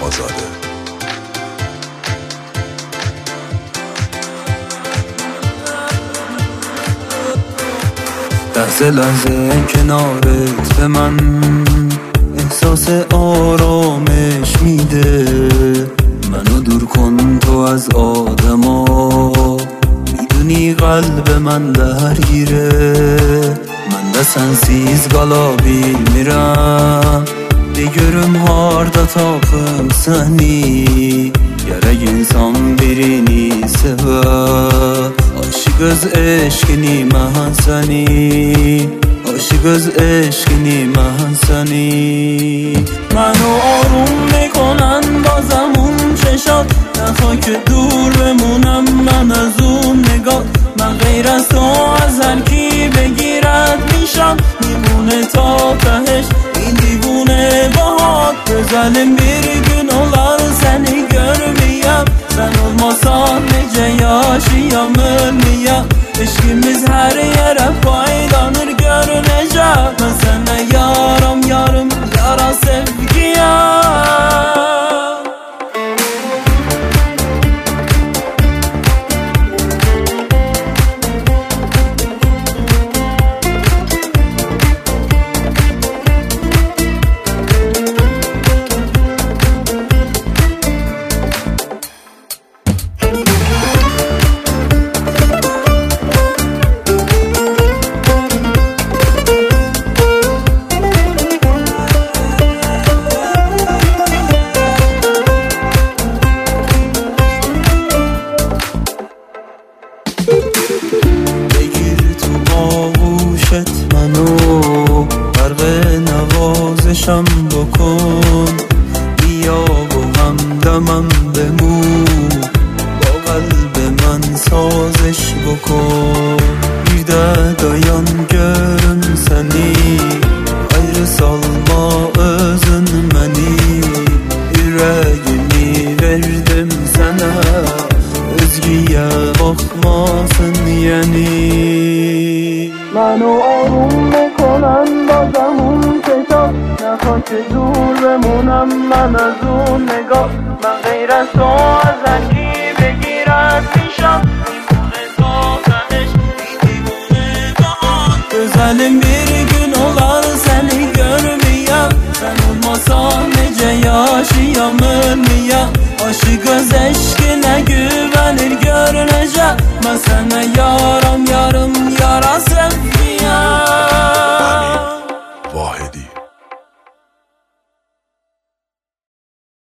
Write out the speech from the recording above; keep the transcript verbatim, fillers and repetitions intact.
آزاده. لحظه لحظه کنارت به من احساس آرامش میده. منو دور کن تو از آدما، میدونی قلب من درگیره. من de sensiz kalabilmirəm, de görüm harda tapım səni. Gərək insan birini sevər, aşıq öz eşqini mən səni, aşıq öz eşqini mən səni. Mənو آروم میکنن بازم اون چشات، نخواه که دور بمونم من از اون نگاه. من غیر از تو از هر کی بگیرد میشم، میمونه تا تهش این دیوونه باهات. Gözəlim bir gün olar səni görməyəm, sən olmasan necə yaşayam ölməyəm. Eşkimiz hər yerə paylanır görünəcək, mən sənə yaram yarım yara sevgiyəm. بگیر تو آغوشت منو، غرق نوازشم بکن. بیا با همدمم بمون، با قلب من سازش بکن. Bir de dayan görüm səni, ayrı salma özün məni. Ürəyimi verdim sənə, özgüyə bakmasın yani. منو آروم میکنن بازم اون چشات، نخواه که دور بمونم من از اون نگاه. من غیر از تو از هر کی بگیرد میشم، میمونه تا تهش این دیوونه باهات. Gözəlim bir gün olar səni görməyəm, sən olmasan necə yaşayam ölməyəm. Aşıq öz eşqinə güvənir görünəcək, mən sənə yaram yarım yara sevgiyəm. واحدی